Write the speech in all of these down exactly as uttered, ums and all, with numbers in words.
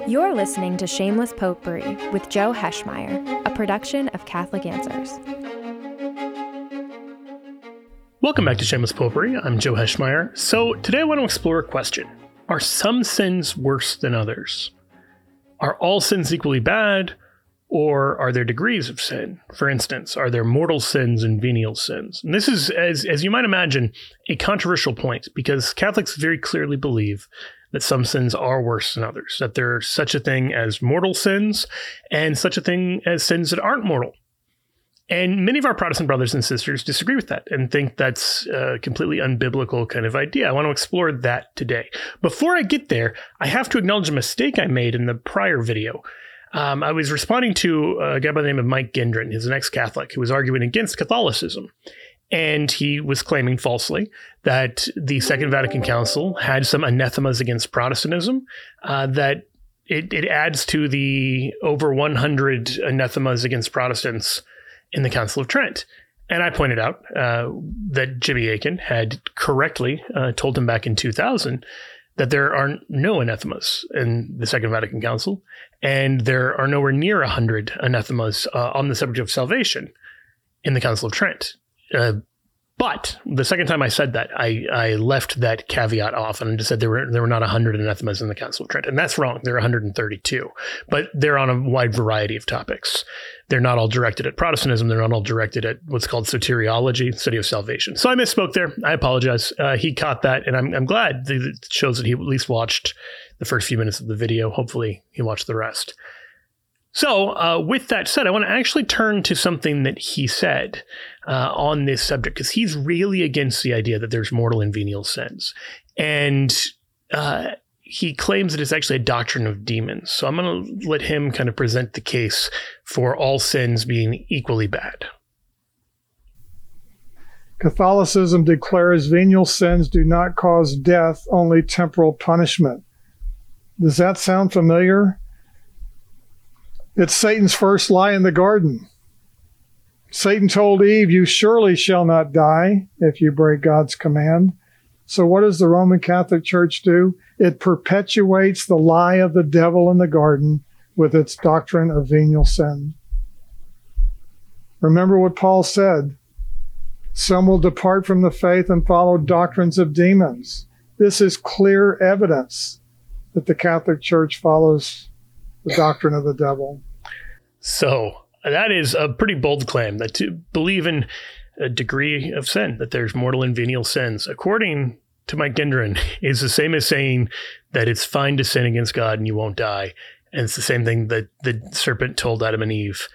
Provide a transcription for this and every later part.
You're listening to Shameless Popery with Joe Heschmeyer, a production of Catholic Answers. Welcome back to Shameless Popery. I'm Joe Heschmeyer. So today I want to explore a question. Are some sins worse than others? Are all sins equally bad? Or are there degrees of sin? For instance, are there mortal sins and venial sins? And this is, as, as you might imagine, a controversial point because Catholics very clearly believe that some sins are worse than others, that there's such a thing as mortal sins and such a thing as sins that aren't mortal. And many of our Protestant brothers and sisters disagree with that and think that's a completely unbiblical kind of idea. I want to explore that today. Before I get there, I have to acknowledge a mistake I made in the prior video. Um, I was responding to a guy by the name of Mike Gendron. He's an ex-Catholic who was arguing against Catholicism. And he was claiming falsely that the Second Vatican Council had some anathemas against Protestantism, uh, that it, it adds to the over one hundred anathemas against Protestants in the Council of Trent. And I pointed out uh, that Jimmy Akin had correctly uh, told him back in two thousand that there are no anathemas in the Second Vatican Council, and there are nowhere near one hundred anathemas uh, on the subject of salvation in the Council of Trent. Uh, but the second time I said that, I, I left that caveat off and just said there were there were not one hundred anathemas in the Council of Trent. And that's wrong. There are one hundred thirty-two. But they're on a wide variety of topics. They're not all directed at Protestantism. They're not all directed at what's called soteriology, study of salvation. So I misspoke there. I apologize. Uh, he caught that, and I'm, I'm glad. It shows that he at least watched the first few minutes of the video. Hopefully he watched the rest. So uh, with that said, I want to actually turn to something that he said uh, on this subject, because he's really against the idea that there's mortal and venial sins. And uh, he claims that it's actually a doctrine of demons. So I'm going to let him kind of present the case for all sins being equally bad. Catholicism declares venial sins do not cause death, only temporal punishment. Does that sound familiar? It's Satan's first lie in the garden. Satan told Eve, "You surely shall not die if you break God's command." So what does the Roman Catholic Church do? It perpetuates the lie of the devil in the garden with its doctrine of venial sin. Remember what Paul said. Some will depart from the faith and follow doctrines of demons. This is clear evidence that the Catholic Church follows the doctrine of the devil. So that is a pretty bold claim, that to believe in a degree of sin, that there's mortal and venial sins, according to Mike Gendron, is the same as saying that it's fine to sin against God and you won't die. And it's the same thing that the serpent told Adam and Eve.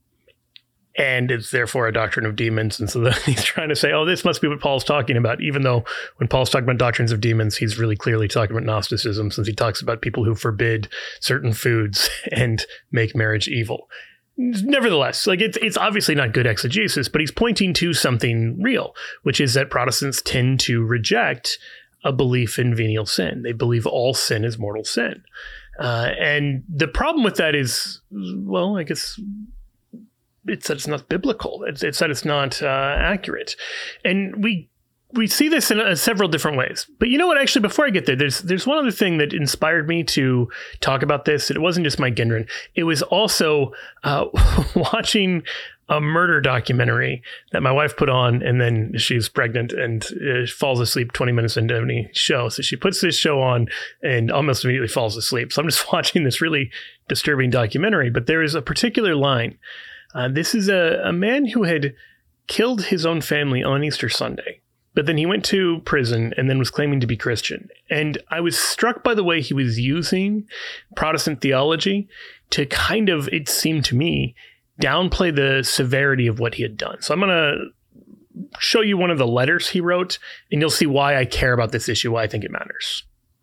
And it's therefore a doctrine of demons. And so then he's trying to say, oh, this must be what Paul's talking about, even though when Paul's talking about doctrines of demons, he's really clearly talking about Gnosticism, since he talks about people who forbid certain foods and make marriage evil. Nevertheless, like it's it's obviously not good exegesis, but he's pointing to something real, which is that Protestants tend to reject a belief in venial sin. They believe all sin is mortal sin. Uh, and the problem with that is, well, I guess it's that it's not biblical. It's, it's that it's not uh, accurate. And we we see this in uh, several different ways. But you know what? Actually, before I get there, there's there's one other thing that inspired me to talk about this. It wasn't just Mike Gendron. It was also uh, watching a murder documentary that my wife put on, and then she's pregnant and uh, falls asleep twenty minutes into any show. So she puts this show on and almost immediately falls asleep. So I'm just watching this really disturbing documentary. But there is a particular line. Uh, this is a, a man who had killed his own family on Easter Sunday. But then he went to prison and then was claiming to be Christian. And I was struck by the way he was using Protestant theology to kind of, it seemed to me, downplay the severity of what he had done. So I'm going to show you one of the letters he wrote, and you'll see why I care about this issue, why I think it matters.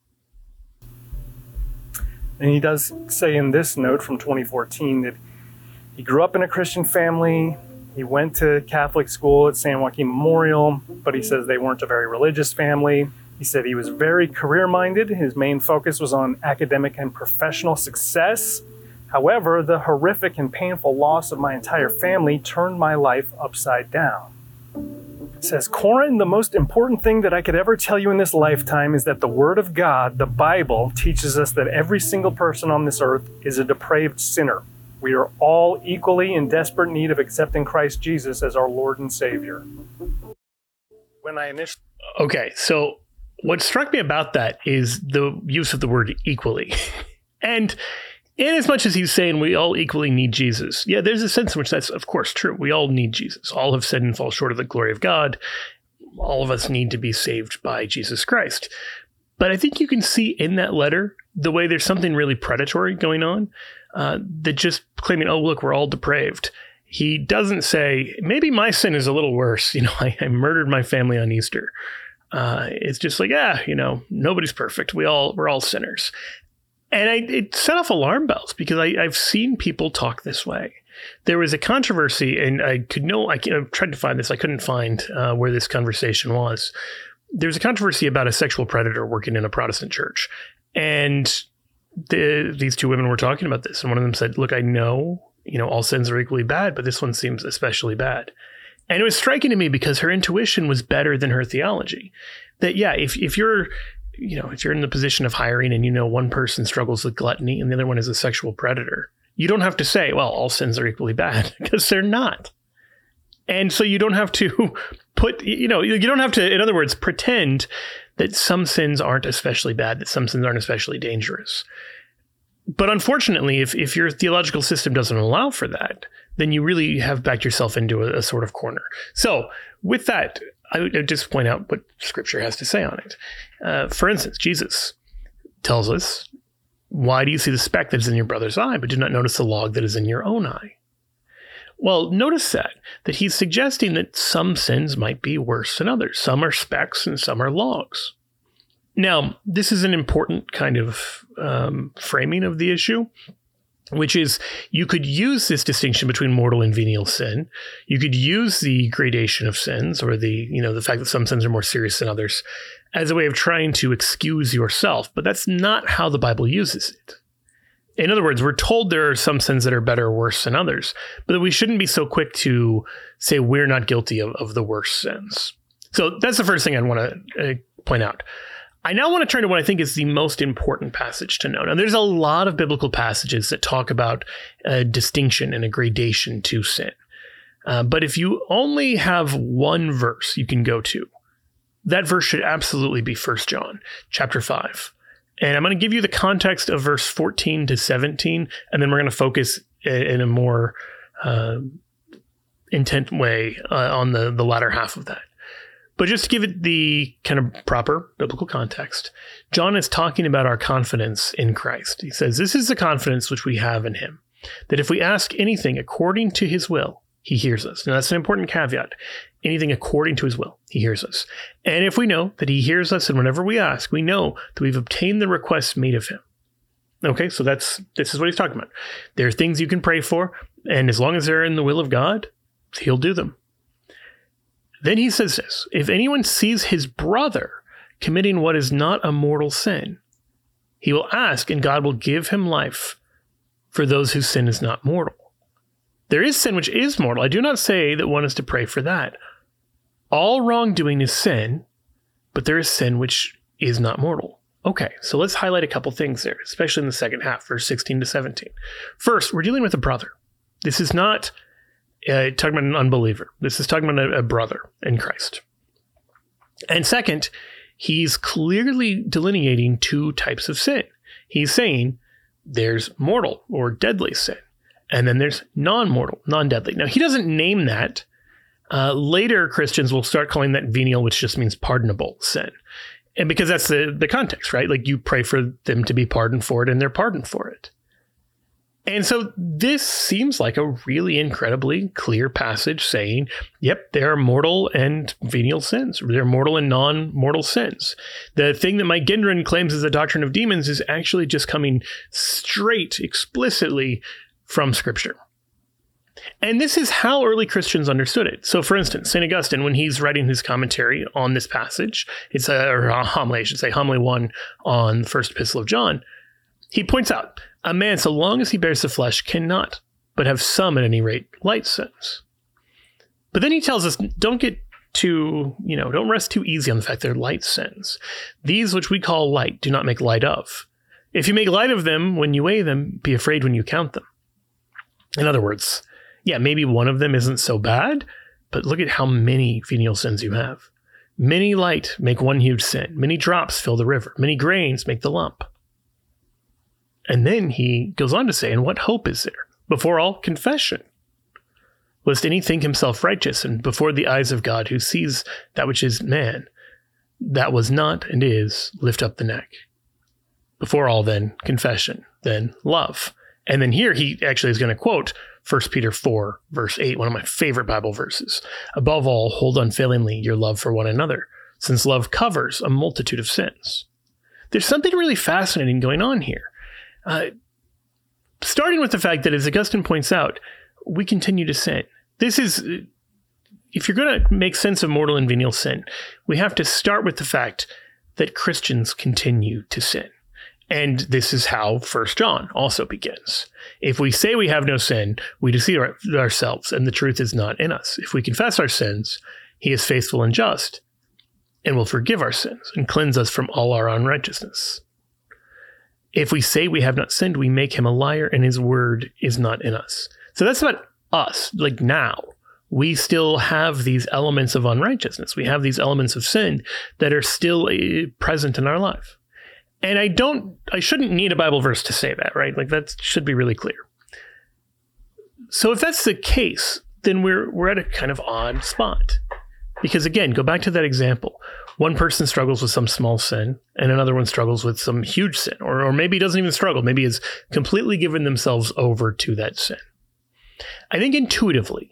And he does say in this note from twenty fourteen that he grew up in a Christian family. He went to Catholic school at San Joaquin Memorial, but he says they weren't a very religious family. He said he was very career-minded. His main focus was on academic and professional success. However, the horrific and painful loss of my entire family turned my life upside down. It says, Corin, the most important thing that I could ever tell you in this lifetime is that the Word of God, the Bible, teaches us that every single person on this earth is a depraved sinner. We are all equally in desperate need of accepting Christ Jesus as our Lord and Savior. When I initially... Okay, so what struck me about that is the use of the word equally. And in as much as he's saying we all equally need Jesus, yeah, there's a sense in which that's, of course, true. We all need Jesus. All have sinned and fall short of the glory of God. All of us need to be saved by Jesus Christ. But I think you can see in that letter the way there's something really predatory going on, uh, that just claiming, oh, look, we're all depraved. He doesn't say, maybe my sin is a little worse. You know, I, I murdered my family on Easter. Uh, it's just like, yeah, you know, nobody's perfect. We all, we're all sinners. And I, it set off alarm bells because I, I've seen people talk this way. There was a controversy, and I could know, I, I tried to find this. I couldn't find uh, where this conversation was. There's a controversy about a sexual predator working in a Protestant church. And the, these two women were talking about this. And one of them said, look, I know, you know, all sins are equally bad, but this one seems especially bad. And it was striking to me because her intuition was better than her theology. That, yeah, if if you're, you know, if you're in the position of hiring and you know one person struggles with gluttony and the other one is a sexual predator, you don't have to say, well, all sins are equally bad, because they're not. And so you don't have to put, you know, you don't have to, in other words, pretend that some sins aren't especially bad, that some sins aren't especially dangerous. But unfortunately, if, if your theological system doesn't allow for that, then you really have backed yourself into a, a sort of corner. So with that, I would just point out what Scripture has to say on it. Uh, for instance, Jesus tells us, why do you see the speck that is in your brother's eye, but do not notice the log that is in your own eye? Well, notice that, that he's suggesting that some sins might be worse than others. Some are specks and some are logs. Now, this is an important kind of um, framing of the issue, which is you could use this distinction between mortal and venial sin. You could use the gradation of sins, or the, you know, the fact that some sins are more serious than others, as a way of trying to excuse yourself. But that's not how the Bible uses it. In other words, we're told there are some sins that are better or worse than others, but we shouldn't be so quick to say we're not guilty of, of the worst sins. So that's the first thing I want to uh, point out. I now want to turn to what I think is the most important passage to know. Now, there's a lot of biblical passages that talk about a distinction and a gradation to sin. Uh, but if you only have one verse you can go to, that verse should absolutely be First John chapter five. And I'm going to give you the context of verse fourteen to seventeen, and then we're going to focus in a more uh, intent way uh, on the, the latter half of that. But just to give it the kind of proper biblical context, John is talking about our confidence in Christ. He says, this is the confidence which we have in him, that if we ask anything according to his will, he hears us. Now, that's an important caveat. Anything according to his will, he hears us. And if we know that he hears us, and whenever we ask, we know that we've obtained the requests made of him. Okay, so that's this is what he's talking about. There are things you can pray for, and as long as they're in the will of God, he'll do them. Then he says this, if anyone sees his brother committing what is not a mortal sin, he will ask, and God will give him life for those whose sin is not mortal. There is sin which is mortal. I do not say that one is to pray for that. All wrongdoing is sin, but there is sin which is not mortal. Okay, so let's highlight a couple things there, especially in the second half, verse sixteen to seventeen. First, we're dealing with a brother. This is not uh, talking about an unbeliever. This is talking about a, a brother in Christ. And second, he's clearly delineating two types of sin. He's saying there's mortal or deadly sin, and then there's non-mortal, non-deadly. Now, he doesn't name that. Uh, later, Christians will start calling that venial, which just means pardonable sin. And because that's the, the context, right? Like you pray for them to be pardoned for it, and they're pardoned for it. And so this seems like a really incredibly clear passage saying, yep, there are mortal and venial sins. There are mortal and non-mortal sins. The thing that Mike Gendron claims is the doctrine of demons is actually just coming straight, explicitly from Scripture. And this is how early Christians understood it. So, for instance, Saint Augustine, when he's writing his commentary on this passage, it's a, or a homily, I should say, homily one on the first epistle of John, he points out, a man, so long as he bears the flesh, cannot but have some, at any rate, light sins. But then he tells us, don't get too, you know, don't rest too easy on the fact they're light sins. These which we call light do not make light of. If you make light of them when you weigh them, be afraid when you count them. In other words, yeah, maybe one of them isn't so bad, but look at how many venial sins you have. Many light make one huge sin. Many drops fill the river. Many grains make the lump. And then he goes on to say, and what hope is there? Before all, confession. Lest any think himself righteous, and before the eyes of God, who sees that which is man, that was not and is, lift up the neck. Before all, then, confession, then love. And then here he actually is going to quote First Peter four, verse eight, one of my favorite Bible verses. Above all, hold unfailingly your love for one another, since love covers a multitude of sins. There's something really fascinating going on here. Uh, starting with the fact that, as Augustine points out, we continue to sin. This is, if you're going to make sense of mortal and venial sin, we have to start with the fact that Christians continue to sin. And this is how First John also begins. If we say we have no sin, we deceive our, ourselves, and the truth is not in us. If we confess our sins, he is faithful and just, and will forgive our sins and cleanse us from all our unrighteousness. If we say we have not sinned, we make him a liar, and his word is not in us. So that's about us. Like now, we still have these elements of unrighteousness. We have these elements of sin that are still uh, present in our life. And I don't, I shouldn't need a Bible verse to say that, right? Like that should be really clear. So if that's the case, then we're we're at a kind of odd spot. Because again, go back to that example. One person struggles with some small sin and another one struggles with some huge sin, or, or maybe doesn't even struggle. Maybe has completely given themselves over to that sin. I think intuitively,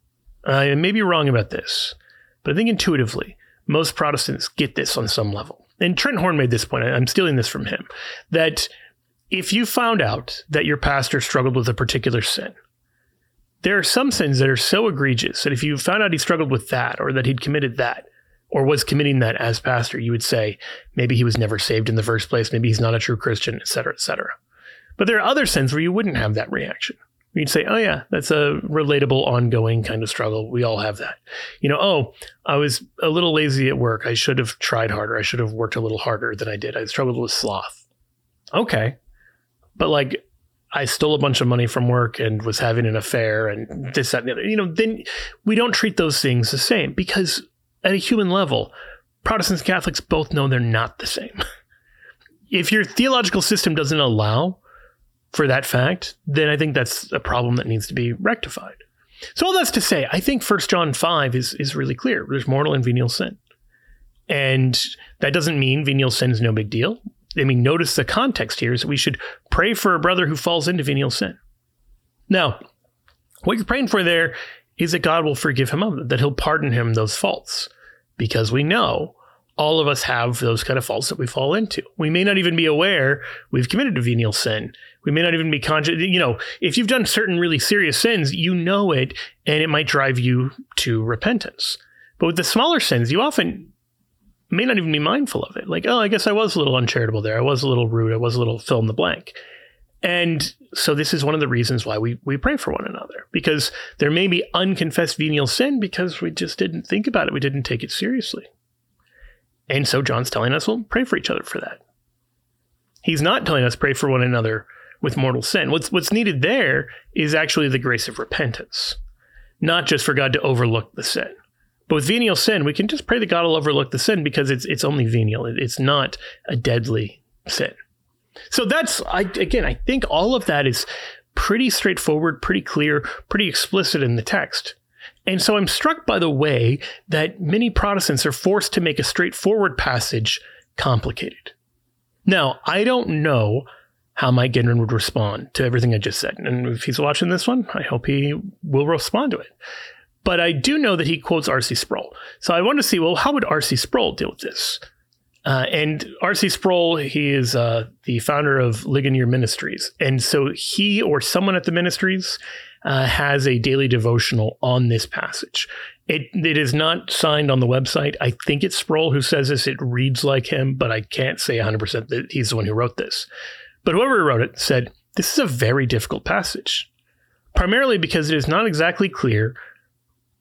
I may be wrong about this, but I think intuitively, most Protestants get this on some level. And Trent Horn made this point, I'm stealing this from him, that if you found out that your pastor struggled with a particular sin, there are some sins that are so egregious that if you found out he struggled with that, or that he'd committed that, or was committing that as pastor, you would say, maybe he was never saved in the first place, maybe he's not a true Christian, et cetera, et cetera. But there are other sins where you wouldn't have that reaction. You'd say, oh yeah, that's a relatable, ongoing kind of struggle. We all have that. You know, oh, I was a little lazy at work. I should have tried harder. I should have worked a little harder than I did. I struggled with sloth. Okay. But like, I stole a bunch of money from work and was having an affair and this, that, and the other. You know, then we don't treat those things the same, because at a human level, Protestants and Catholics both know they're not the same. If your theological system doesn't allow for that fact, then I think that's a problem that needs to be rectified. So all that's to say, I think First John five is, is really clear. There's mortal and venial sin. And that doesn't mean venial sin is no big deal. I mean, notice the context here is that we should pray for a brother who falls into venial sin. Now, what you're praying for there is that God will forgive him of it, that he'll pardon him those faults, because we know all of us have those kind of faults that we fall into. We may not even be aware we've committed a venial sin. We may not even be conscious. You know, if you've done certain really serious sins, you know it, and it might drive you to repentance. But with the smaller sins, you often may not even be mindful of it. Like, oh, I guess I was a little uncharitable there. I was a little rude. I was a little fill in the blank. And so this is one of the reasons why we, we pray for one another, because there may be unconfessed venial sin because we just didn't think about it. We didn't take it seriously. And so John's telling us, well, pray for each other for that. He's not telling us pray for one another with mortal sin. What's what's needed there is actually the grace of repentance, not just for God to overlook the sin. But with venial sin, we can just pray that God will overlook the sin because it's it's only venial. It's not a deadly sin. So that's, I, again, I think all of that is pretty straightforward, pretty clear, pretty explicit in the text. And so I'm struck by the way that many Protestants are forced to make a straightforward passage complicated. Now, I don't know how Mike Gindren would respond to everything I just said. And if he's watching this one, I hope he will respond to it. But I do know that he quotes R C Sproul. So I want to see, well, how would R C Sproul deal with this? Uh, and R C Sproul, he is uh, the founder of Ligonier Ministries. And so he or someone at the ministries uh, has a daily devotional on this passage. It It is not signed on the website. I think it's Sproul who says this. It reads like him, but I can't say one hundred percent that he's the one who wrote this. But whoever wrote it said, this is a very difficult passage, primarily because it is not exactly clear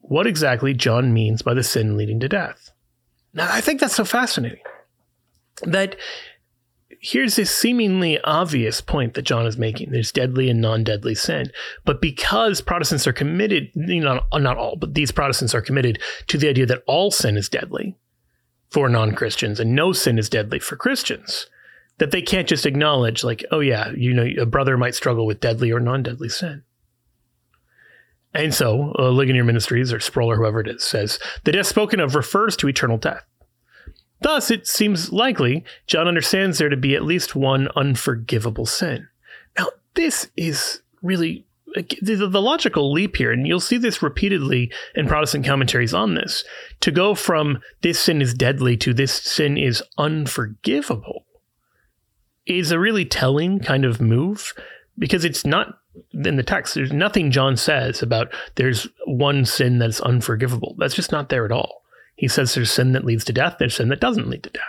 what exactly John means by the sin leading to death. Now, I think that's so fascinating that here's this seemingly obvious point that John is making. There's deadly and non-deadly sin. But because Protestants are committed, you know, not all, but these Protestants are committed to the idea that all sin is deadly for non-Christians and no sin is deadly for Christians, that they can't just acknowledge like, oh yeah, you know, a brother might struggle with deadly or non-deadly sin. And so uh, Ligonier Ministries or Sproul or whoever it is says the death spoken of refers to eternal death. Thus, it seems likely John understands there to be at least one unforgivable sin. Now, this is really the, the logical leap here, and you'll see this repeatedly in Protestant commentaries on this, to go from this sin is deadly to this sin is unforgivable is a really telling kind of move, because it's not in the text. There's nothing John says about there's one sin that's unforgivable. That's just not there at all. He says there's sin that leads to death. There's sin that doesn't lead to death.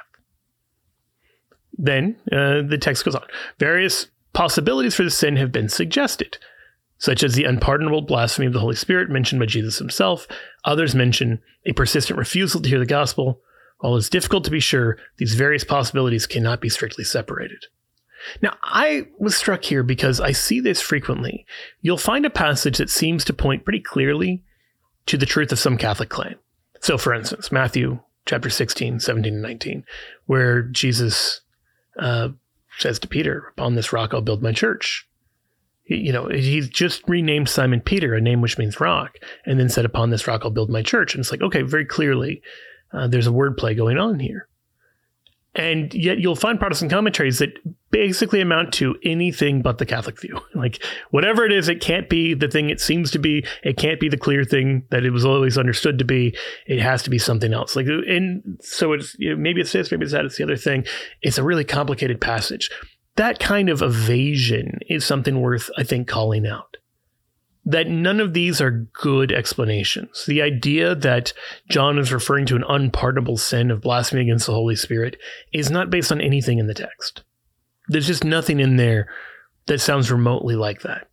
Then uh, the text goes on. Various possibilities for the sin have been suggested, such as the unpardonable blasphemy of the Holy Spirit mentioned by Jesus himself. Others mention a persistent refusal to hear the gospel. While it's difficult to be sure, these various possibilities cannot be strictly separated. Now, I was struck here because I see this frequently. You'll find a passage that seems to point pretty clearly to the truth of some Catholic claim. So, for instance, Matthew chapter sixteen, seventeen, and nineteen, where Jesus uh, says to Peter, upon this rock I'll build my church. He, you know, he's just renamed Simon Peter, a name which means rock, and then said, upon this rock I'll build my church. And it's like, okay, very clearly, uh, there's a wordplay going on here. And yet you'll find Protestant commentaries that basically amount to anything but the Catholic view. Like, whatever it is, it can't be the thing it seems to be. It can't be the clear thing that it was always understood to be. It has to be something else. Like, and so it's, you know, maybe it's this, maybe it's that, it's the other thing. It's a really complicated passage. That kind of evasion is something worth, I think, calling out. That none of these are good explanations. The idea that John is referring to an unpardonable sin of blasphemy against the Holy Spirit is not based on anything in the text. There's just nothing in there that sounds remotely like that.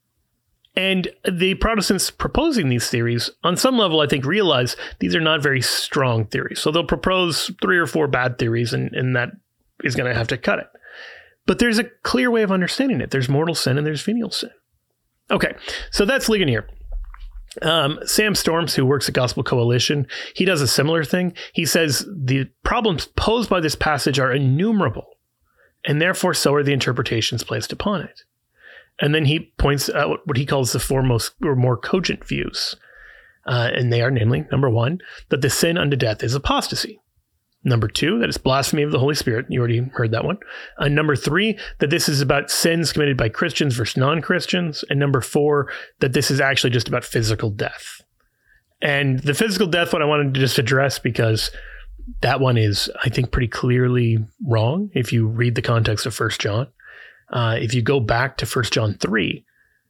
And the Protestants proposing these theories, on some level, I think, realize these are not very strong theories. So they'll propose three or four bad theories, and, and that is going to have to cut it. But there's a clear way of understanding it. There's mortal sin and there's venial sin. Okay, so that's Ligonier. Um, Sam Storms, who works at Gospel Coalition, he does a similar thing. He says the problems posed by this passage are innumerable, and therefore so are the interpretations placed upon it. And then he points out what he calls the four most or more cogent views. Uh, and they are, namely, number one, that the sin unto death is apostasy. Number two, that it's blasphemy of the Holy Spirit. You already heard that one. Uh, number three, that this is about sins committed by Christians versus non-Christians. And number four, that this is actually just about physical death. And the physical death one I wanted to just address because that one is, I think, pretty clearly wrong if you read the context of First John. Uh, if you go back to First John three,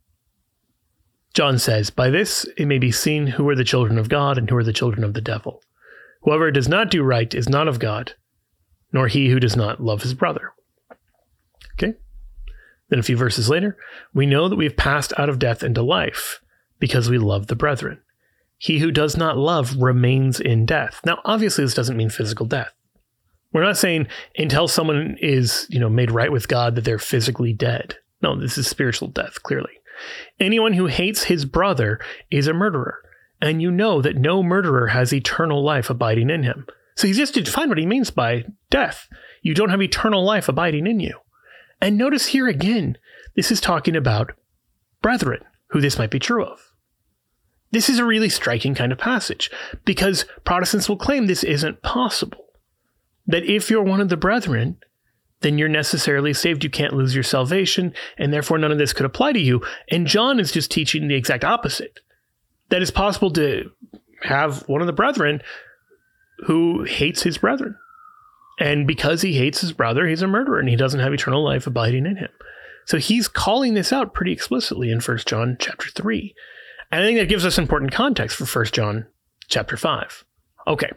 John says, by this it may be seen who are the children of God and who are the children of the devil. Whoever does not do right is not of God, nor he who does not love his brother. Okay. Then a few verses later, we know that we have passed out of death into life because we love the brethren. He who does not love remains in death. Now, obviously, this doesn't mean physical death. We're not saying until someone is, you know, made right with God that they're physically dead. No, this is spiritual death, clearly. Anyone who hates his brother is a murderer. And you know that no murderer has eternal life abiding in him. So he's just defined what he means by death. You don't have eternal life abiding in you. And notice here again, this is talking about brethren, who this might be true of. This is a really striking kind of passage, because Protestants will claim this isn't possible. That if you're one of the brethren, then you're necessarily saved. You can't lose your salvation, and therefore none of this could apply to you. And John is just teaching the exact opposite. That it's possible to have one of the brethren who hates his brethren. And because he hates his brother, he's a murderer and he doesn't have eternal life abiding in him. So he's calling this out pretty explicitly in First John chapter three. And I think that gives us important context for First John chapter five. Okay.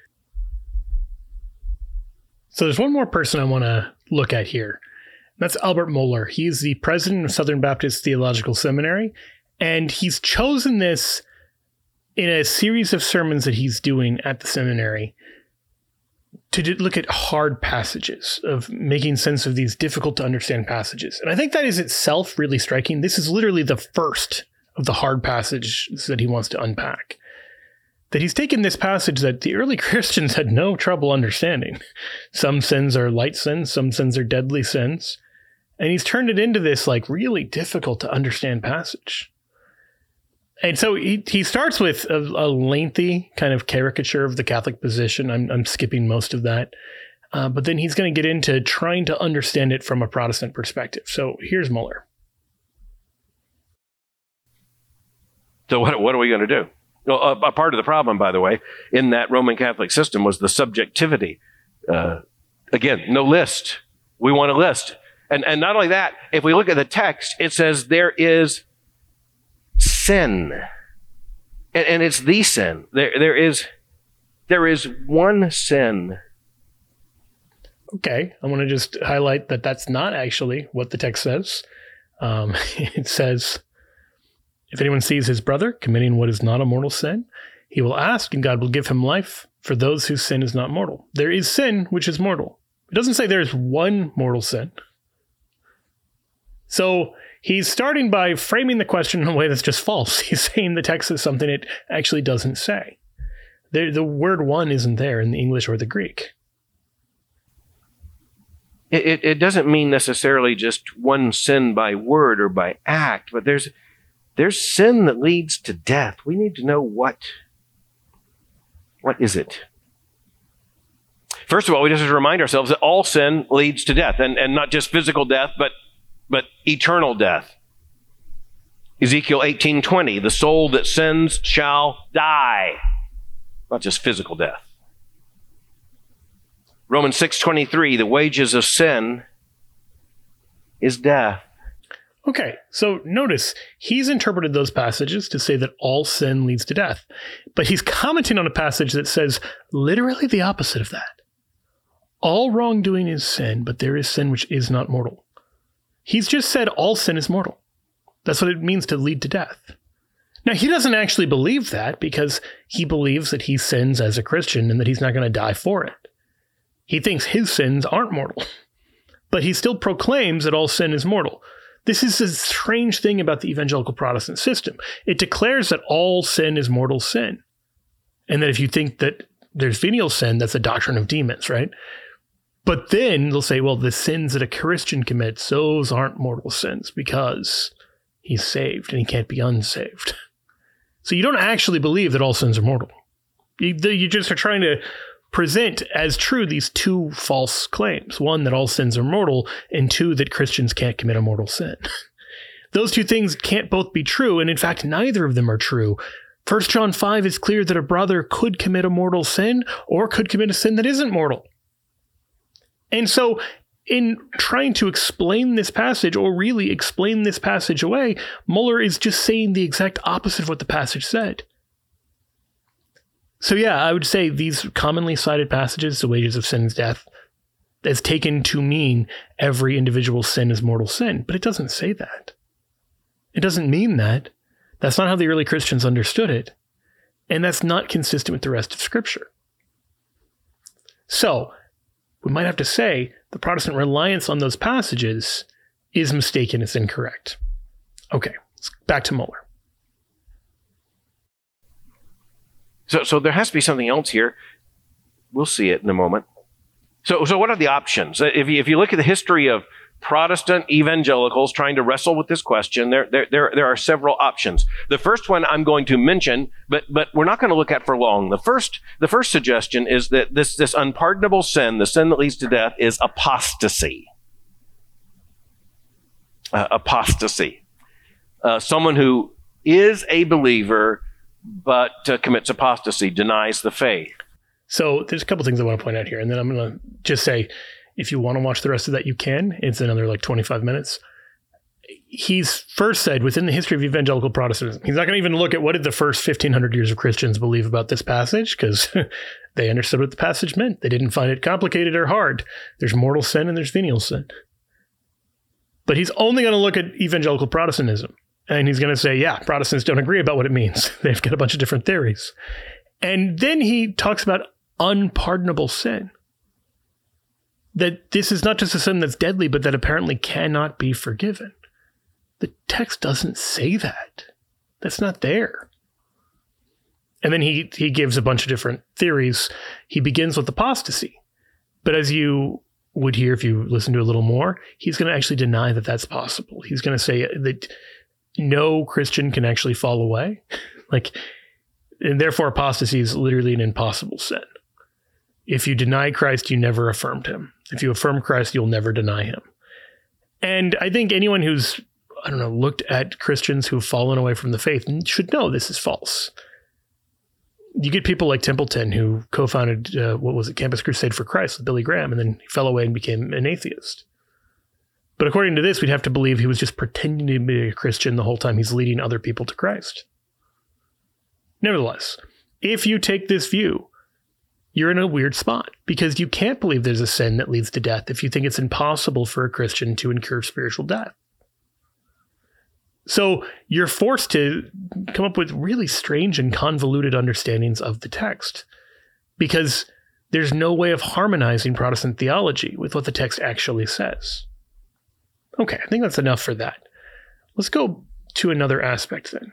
So there's one more person I want to look at here. That's Albert Mohler. He's the president of Southern Baptist Theological Seminary. And he's chosen this in a series of sermons that he's doing at the seminary to do, look at hard passages, of making sense of these difficult to understand passages. And I think that is itself really striking. This is literally the first of the hard passages that he wants to unpack. That he's taken this passage that the early Christians had no trouble understanding. Some sins are light sins, some sins are deadly sins. And he's turned it into this like really difficult to understand passage. And so he, he starts with a, a lengthy kind of caricature of the Catholic position. I'm, I'm skipping most of that. Uh, but then he's going to get into trying to understand it from a Protestant perspective. So here's Muller. So what, what are we going to do? Well, a, a part of the problem, by the way, in that Roman Catholic system was the subjectivity. Uh, again, no list. We want a list. And, and not only that, if we look at the text, it says there is sin. And, and it's the sin. There, there is, there is one sin. Okay, I want to just highlight that that's not actually what the text says. Um, it says, if anyone sees his brother committing what is not a mortal sin, he will ask and God will give him life for those whose sin is not mortal. There is sin which is mortal. It doesn't say there is one mortal sin. So he's starting by framing the question in a way that's just false. He's saying the text says something it actually doesn't say. The, the word one isn't there in the English or the Greek. It, it, it doesn't mean necessarily just one sin by word or by act, but there's there's sin that leads to death. We need to know what, what is it? First of all, we just have to remind ourselves that all sin leads to death, and, and not just physical death, but but eternal death. Ezekiel eighteen twenty, the soul that sins shall die. Not just physical death. Romans six twenty-three, the wages of sin is death. Okay, so notice he's interpreted those passages to say that all sin leads to death. But he's commenting on a passage that says literally the opposite of that. All wrongdoing is sin, but there is sin which is not mortal. He's just said all sin is mortal. That's what it means to lead to death. Now, he doesn't actually believe that because he believes that he sins as a Christian and that he's not going to die for it. He thinks his sins aren't mortal, but he still proclaims that all sin is mortal. This is a strange thing about the evangelical Protestant system. It declares that all sin is mortal sin. And that if you think that there's venial sin, that's a doctrine of demons, right? But then they'll say, well, the sins that a Christian commits, those aren't mortal sins because he's saved and he can't be unsaved. So you don't actually believe that all sins are mortal. You, you just are trying to present as true these two false claims. One, that all sins are mortal, and two, that Christians can't commit a mortal sin. Those two things can't both be true, and in fact, neither of them are true. First John five is clear that a brother could commit a mortal sin or could commit a sin that isn't mortal. And so in trying to explain this passage, or really explain this passage away, Muller is just saying the exact opposite of what the passage said. So yeah, I would say these commonly cited passages, the wages of sin is death, is taken to mean every individual sin is mortal sin, but it doesn't say that. It doesn't mean that. That's not how the early Christians understood it, and that's not consistent with the rest of Scripture. So, we might have to say the Protestant reliance on those passages is mistaken, it's incorrect. Okay, back to Muller. So, so there has to be something else here. We'll see it in a moment. So, so what are the options? If you, if you look at the history of Protestant evangelicals trying to wrestle with this question, there, there, there, there are several options. The first one I'm going to mention, but, but we're not going to look at for long. The first, the first suggestion is that this, this unpardonable sin, the sin that leads to death, is apostasy. Uh, apostasy. Uh, someone who is a believer but uh, commits apostasy, denies the faith. So there's a couple things I want to point out here, and then I'm going to just say, if you want to watch the rest of that, you can. It's another like twenty-five minutes. He's first said within the history of evangelical Protestantism, he's not going to even look at what did the first fifteen hundred years of Christians believe about this passage, because they understood what the passage meant. They didn't find it complicated or hard. There's mortal sin and there's venial sin. But he's only going to look at evangelical Protestantism. And he's going to say, yeah, Protestants don't agree about what it means. They've got a bunch of different theories. And then he talks about unpardonable sin. That this is not just a sin that's deadly, but that apparently cannot be forgiven. The text doesn't say that. That's not there. And then he, he gives a bunch of different theories. He begins with apostasy. But as you would hear if you listen to a little more, he's going to actually deny that that's possible. He's going to say that no Christian can actually fall away. Like, and therefore apostasy is literally an impossible sin. If you deny Christ, you never affirmed him. If you affirm Christ, you'll never deny him. And I think anyone who's, I don't know, looked at Christians who've fallen away from the faith should know this is false. You get people like Templeton, who co-founded, uh, what was it, Campus Crusade for Christ with Billy Graham, and then he fell away and became an atheist. But according to this, we'd have to believe he was just pretending to be a Christian the whole time he's leading other people to Christ. Nevertheless, if you take this view, you're in a weird spot, because you can't believe there's a sin that leads to death if you think it's impossible for a Christian to incur spiritual death. So you're forced to come up with really strange and convoluted understandings of the text, because there's no way of harmonizing Protestant theology with what the text actually says. Okay, I think that's enough for that. Let's go to another aspect then.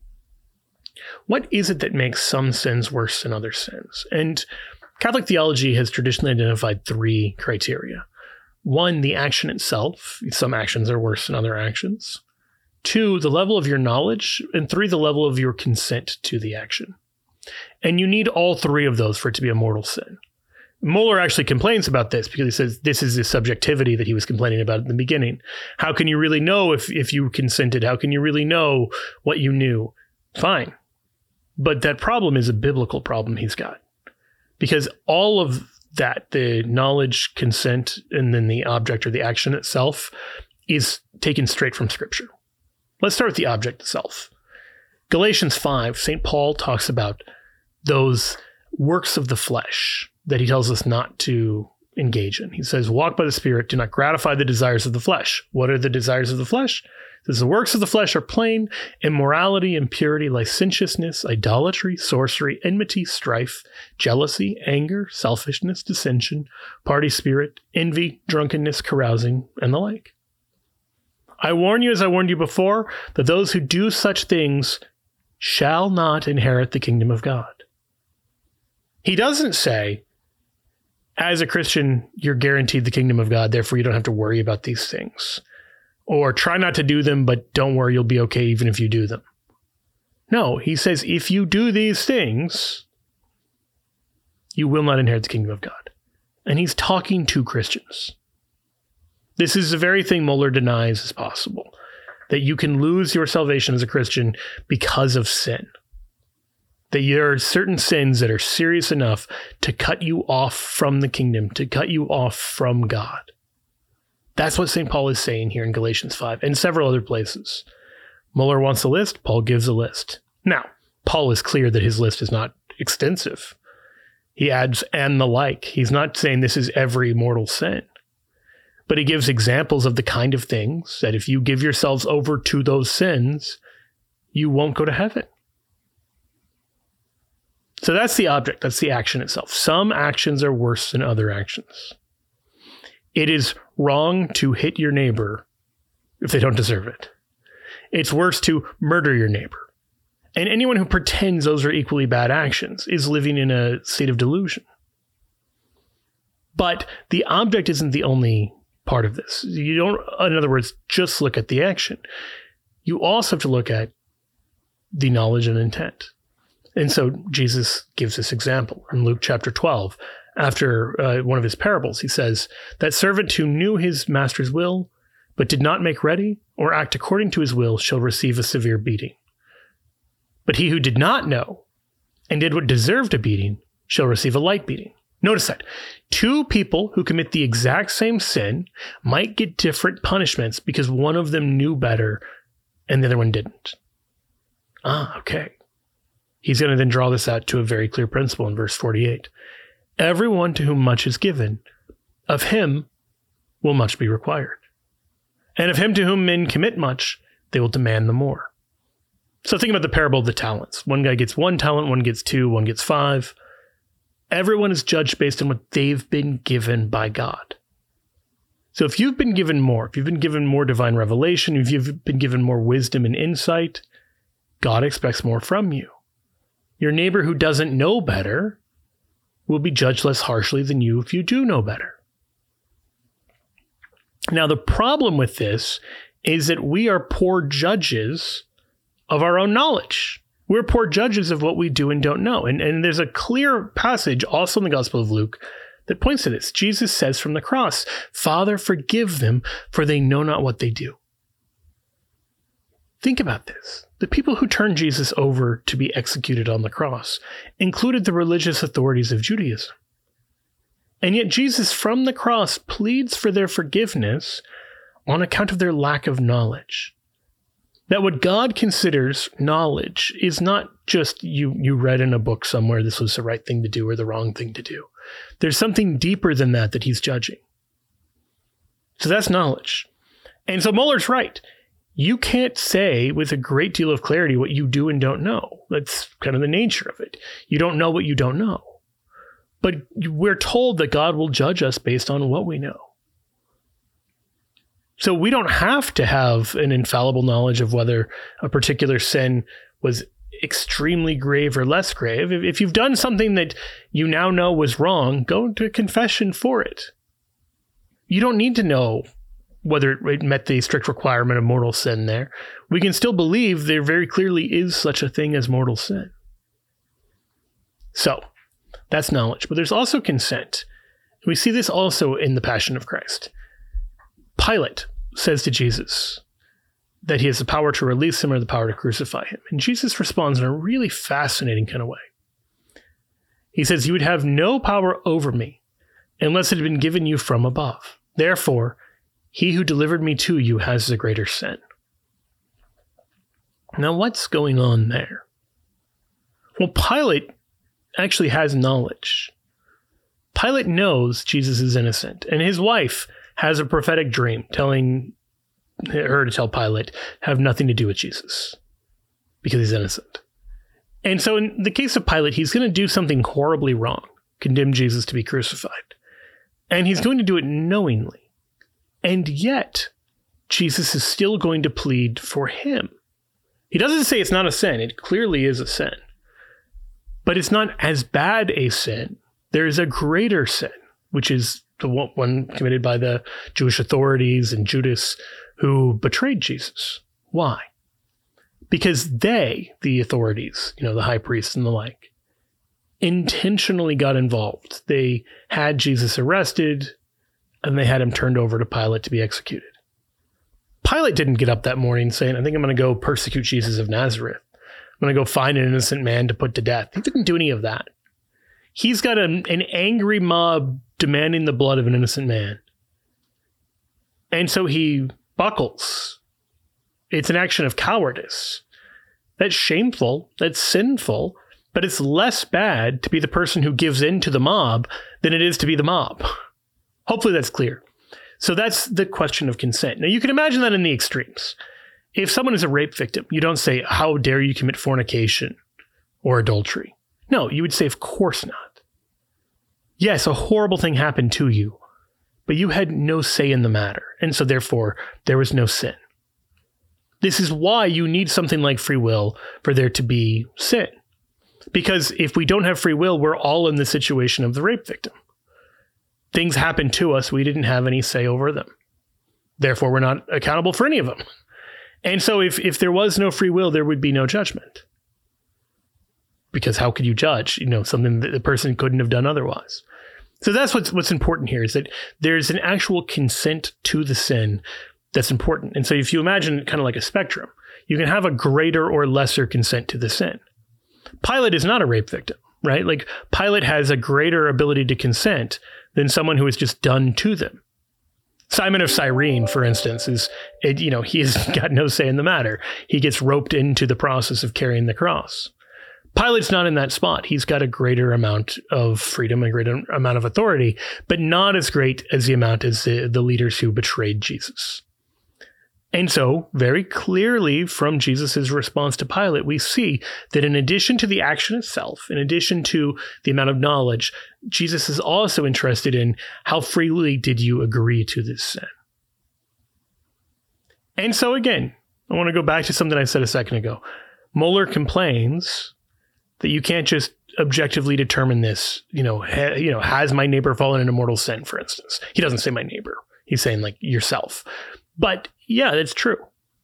What is it that makes some sins worse than other sins? And Catholic theology has traditionally identified three criteria. One, the action itself. Some actions are worse than other actions. Two, the level of your knowledge. And three, the level of your consent to the action. And you need all three of those for it to be a mortal sin. Moeller actually complains about this because he says this is the subjectivity that he was complaining about in the beginning. How can you really know if, if you consented? How can you really know what you knew? Fine. But that problem is a biblical problem he's got. Because all of that, the knowledge, consent, and then the object or the action itself, is taken straight from Scripture. Let's start with the object itself. Galatians five, Saint Paul talks about those works of the flesh that he tells us not to engage in. He says, walk by the Spirit, do not gratify the desires of the flesh. What are the desires of the flesh? He says, the works of the flesh are plain: immorality, impurity, licentiousness, idolatry, sorcery, enmity, strife, jealousy, anger, selfishness, dissension, party spirit, envy, drunkenness, carousing, and the like. I warn you, as I warned you before, that those who do such things shall not inherit the kingdom of God. He doesn't say, as a Christian, you're guaranteed the kingdom of God, therefore you don't have to worry about these things. Or try not to do them, but don't worry, you'll be okay even if you do them. No, he says, if you do these things, you will not inherit the kingdom of God. And he's talking to Christians. This is the very thing Moeller denies is possible, that you can lose your salvation as a Christian because of sin. That there are certain sins that are serious enough to cut you off from the kingdom, to cut you off from God. That's what Saint Paul is saying here in Galatians five and several other places. Moeller wants a list, Paul gives a list. Now, Paul is clear that his list is not extensive. He adds and the like. He's not saying this is every mortal sin. But he gives examples of the kind of things that if you give yourselves over to those sins, you won't go to heaven. So that's the object, that's the action itself. Some actions are worse than other actions. It is wrong to hit your neighbor if they don't deserve it. It's worse to murder your neighbor. And anyone who pretends those are equally bad actions is living in a state of delusion. But the object isn't the only part of this. You don't, in other words, just look at the action. You also have to look at the knowledge and intent. And so Jesus gives this example in Luke chapter twelve. After uh, one of his parables, he says, that servant who knew his master's will, but did not make ready or act according to his will shall receive a severe beating. But he who did not know and did what deserved a beating shall receive a light beating. Notice that two people who commit the exact same sin might get different punishments because one of them knew better and the other one didn't. Ah, okay. He's going to then draw this out to a very clear principle in verse forty-eight. Everyone to whom much is given, of him will much be required. And of him to whom men commit much, they will demand the more. So think about the parable of the talents. One guy gets one talent, one gets two, one gets five. Everyone is judged based on what they've been given by God. So if you've been given more, if you've been given more divine revelation, if you've been given more wisdom and insight, God expects more from you. Your neighbor who doesn't know better will be judged less harshly than you if you do know better. Now, the problem with this is that we are poor judges of our own knowledge. We're poor judges of what we do and don't know. And, and there's a clear passage also in the Gospel of Luke that points to this. Jesus says from the cross, "Father, forgive them, for they know not what they do." Think about this. The people who turned Jesus over to be executed on the cross included the religious authorities of Judaism. And yet Jesus from the cross pleads for their forgiveness on account of their lack of knowledge. That what God considers knowledge is not just you, you read in a book somewhere this was the right thing to do or the wrong thing to do. There's something deeper than that that he's judging. So that's knowledge. And so Mohler's right. You can't say with a great deal of clarity what you do and don't know. That's kind of the nature of it. You don't know what you don't know. But we're told that God will judge us based on what we know. So we don't have to have an infallible knowledge of whether a particular sin was extremely grave or less grave. If you've done something that you now know was wrong, go to confession for it. You don't need to know whether it met the strict requirement of mortal sin there. We can still believe there very clearly is such a thing as mortal sin. So that's knowledge. But there's also consent. We see this also in the Passion of Christ. Pilate says to Jesus that he has the power to release him or the power to crucify him. And Jesus responds in a really fascinating kind of way. He says, "You would have no power over me unless it had been given you from above. Therefore, he who delivered me to you has the greater sin." Now, what's going on there? Well, Pilate actually has knowledge. Pilate knows Jesus is innocent, and his wife has a prophetic dream telling her to tell Pilate, have nothing to do with Jesus because he's innocent. And so in the case of Pilate, he's going to do something horribly wrong, condemn Jesus to be crucified. And he's going to do it knowingly. And yet, Jesus is still going to plead for him. He doesn't say it's not a sin. It clearly is a sin. But it's not as bad a sin. There is a greater sin, which is the one committed by the Jewish authorities and Judas who betrayed Jesus. Why? Because they, the authorities, you know, the high priests and the like, intentionally got involved. They had Jesus arrested and they had him turned over to Pilate to be executed. Pilate didn't get up that morning saying, "I think I'm going to go persecute Jesus of Nazareth. I'm going to go find an innocent man to put to death." He didn't do any of that. He's got an, an angry mob demanding the blood of an innocent man. And so he buckles. It's an action of cowardice. That's shameful. That's sinful. But it's less bad to be the person who gives in to the mob than it is to be the mob. Hopefully that's clear. So that's the question of consent. Now you can imagine that in the extremes. If someone is a rape victim, you don't say, "How dare you commit fornication or adultery?" No, you would say, "Of course not." Yes, a horrible thing happened to you, but you had no say in the matter, and so therefore there was no sin. This is why you need something like free will for there to be sin. Because if we don't have free will, we're all in the situation of the rape victim. Things happen to us, we didn't have any say over them. Therefore, we're not accountable for any of them. And so if, if there was no free will, there would be no judgment. Because how could you judge, you know, something that the person couldn't have done otherwise? So that's what's what's important here, is that there's an actual consent to the sin that's important. And so if you imagine kind of like a spectrum, you can have a greater or lesser consent to the sin. Pilate is not a rape victim, right? Like Pilate has a greater ability to consent than someone who is just done to them. Simon of Cyrene, for instance, is, it, you know, he has got no say in the matter. He gets roped into the process of carrying the cross. Pilate's not in that spot. He's got a greater amount of freedom, a greater amount of authority, but not as great as the amount as the, the leaders who betrayed Jesus. And so, very clearly from Jesus' response to Pilate, we see that in addition to the action itself, in addition to the amount of knowledge, Jesus is also interested in how freely did you agree to this sin. And so again, I want to go back to something I said a second ago. Mueller complains that you can't just objectively determine this, you know, ha, you know, has my neighbor fallen into mortal sin, for instance. He doesn't say my neighbor. He's saying like yourself. But yeah, that's true.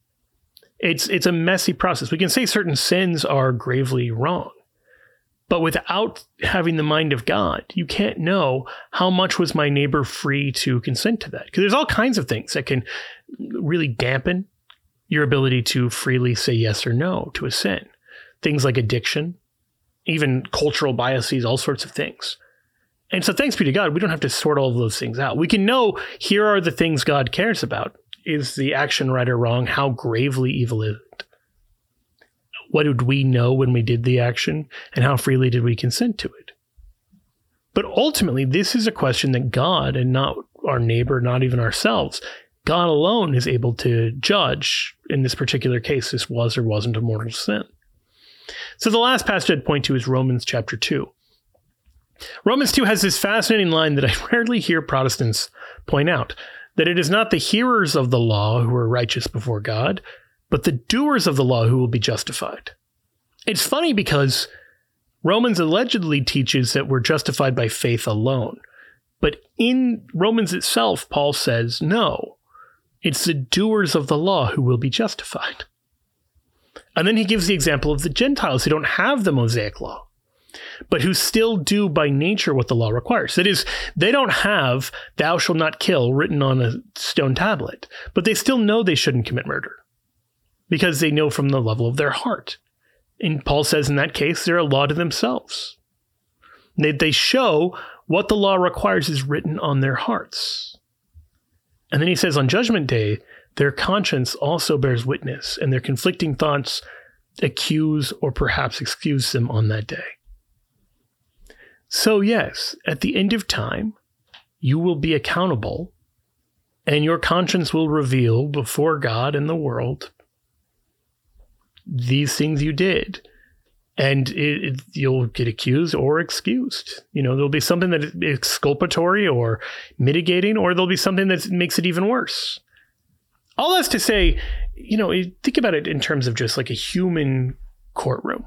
It's it's a messy process. We can say certain sins are gravely wrong, but without having the mind of God, you can't know how much was my neighbor free to consent to that. Because there's all kinds of things that can really dampen your ability to freely say yes or no to a sin. Things like addiction, even cultural biases, all sorts of things. And so thanks be to God, we don't have to sort all of those things out. We can know here are the things God cares about. Is the action right or wrong? How gravely evil is it? What did we know when we did the action? And how freely did we consent to it? But ultimately, this is a question that God, and not our neighbor, not even ourselves, God alone is able to judge. In this particular case, this was or wasn't a mortal sin. So the last passage I'd point to is Romans chapter two. Romans two has this fascinating line that I rarely hear Protestants point out, that it is not the hearers of the law who are righteous before God, but the doers of the law who will be justified. It's funny because Romans allegedly teaches that we're justified by faith alone. But in Romans itself, Paul says, no, it's the doers of the law who will be justified. And then he gives the example of the Gentiles who don't have the Mosaic law, but who still do by nature what the law requires. That is, they don't have thou shalt not kill written on a stone tablet, but they still know they shouldn't commit murder because they know from the level of their heart. And Paul says in that case, they're a law to themselves. They, they show what the law requires is written on their hearts. And then he says on Judgment Day, their conscience also bears witness, and their conflicting thoughts accuse or perhaps excuse them on that day. So yes, at the end of time, you will be accountable, and your conscience will reveal before God and the world these things you did. And it, it, you'll get accused or excused. You know, there'll be something that is exculpatory or mitigating, or there'll be something that makes it even worse. All that's to say, you know, think about it in terms of just like a human courtroom.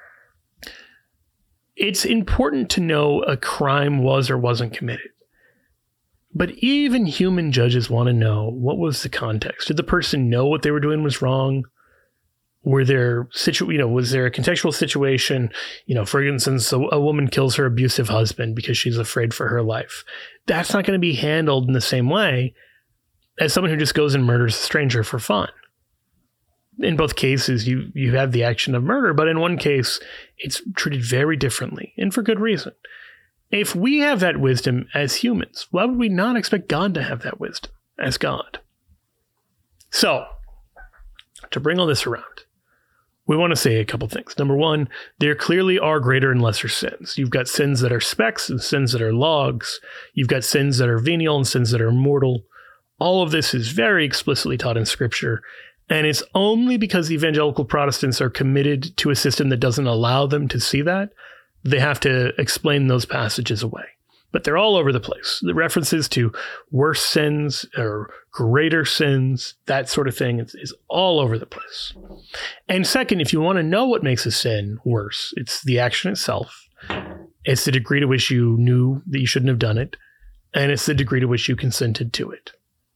It's important to know a crime was or wasn't committed. But even human judges want to know, what was the context? Did the person know what they were doing was wrong? Were there situ, you know, was there a contextual situation? You know, for instance, a, a woman kills her abusive husband because she's afraid for her life. That's not going to be handled in the same way as someone who just goes and murders a stranger for fun. In both cases, you you have the action of murder, but in one case, it's treated very differently, and for good reason. If we have that wisdom as humans, why would we not expect God to have that wisdom as God? So, to bring all this around, we want to say a couple things. Number one, there clearly are greater and lesser sins. You've got sins that are specks and sins that are logs. You've got sins that are venial and sins that are mortal. All of this is very explicitly taught in Scripture. And it's only because evangelical Protestants are committed to a system that doesn't allow them to see that, they have to explain those passages away. But they're all over the place. The references to worse sins or greater sins, that sort of thing, is, is all over the place. And second, if you want to know what makes a sin worse, it's the action itself. It's the degree to which you knew that you shouldn't have done it. And it's the degree to which you consented to it.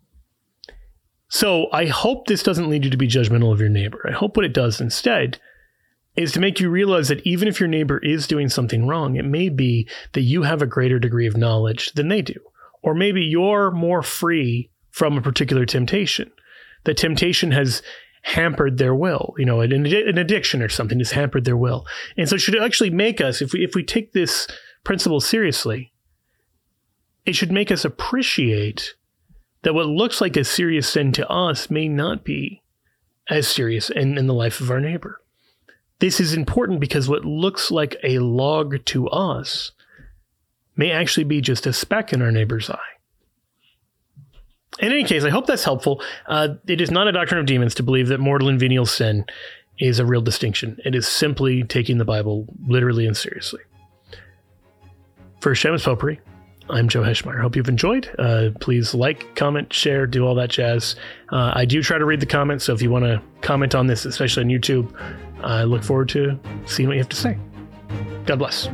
So I hope this doesn't lead you to be judgmental of your neighbor. I hope what it does instead is to make you realize that even if your neighbor is doing something wrong, it may be that you have a greater degree of knowledge than they do. Or maybe you're more free from a particular temptation. The temptation has hampered their will. You know, an, an addiction or something has hampered their will. And so it should actually make us, if we if we take this principle seriously, it should make us appreciate that what looks like a serious sin to us may not be as serious in, in the life of our neighbor. This is important because what looks like a log to us may actually be just a speck in our neighbor's eye. In any case, I hope that's helpful. Uh, it is not a doctrine of demons to believe that mortal and venial sin is a real distinction. It is simply taking the Bible literally and seriously. For Shameless Potpourri, I'm Joe Heschmeyer. Hope you've enjoyed. Uh, please like, comment, share, do all that jazz. Uh, I do try to read the comments, so if you want to comment on this, especially on YouTube, I look forward to seeing what you have to say. God bless.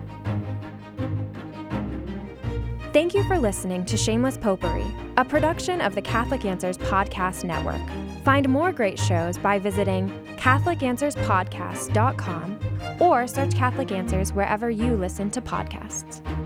Thank you for listening to Shameless Potpourri, a production of the Catholic Answers Podcast Network. Find more great shows by visiting catholic answers podcast dot com or search Catholic Answers wherever you listen to podcasts.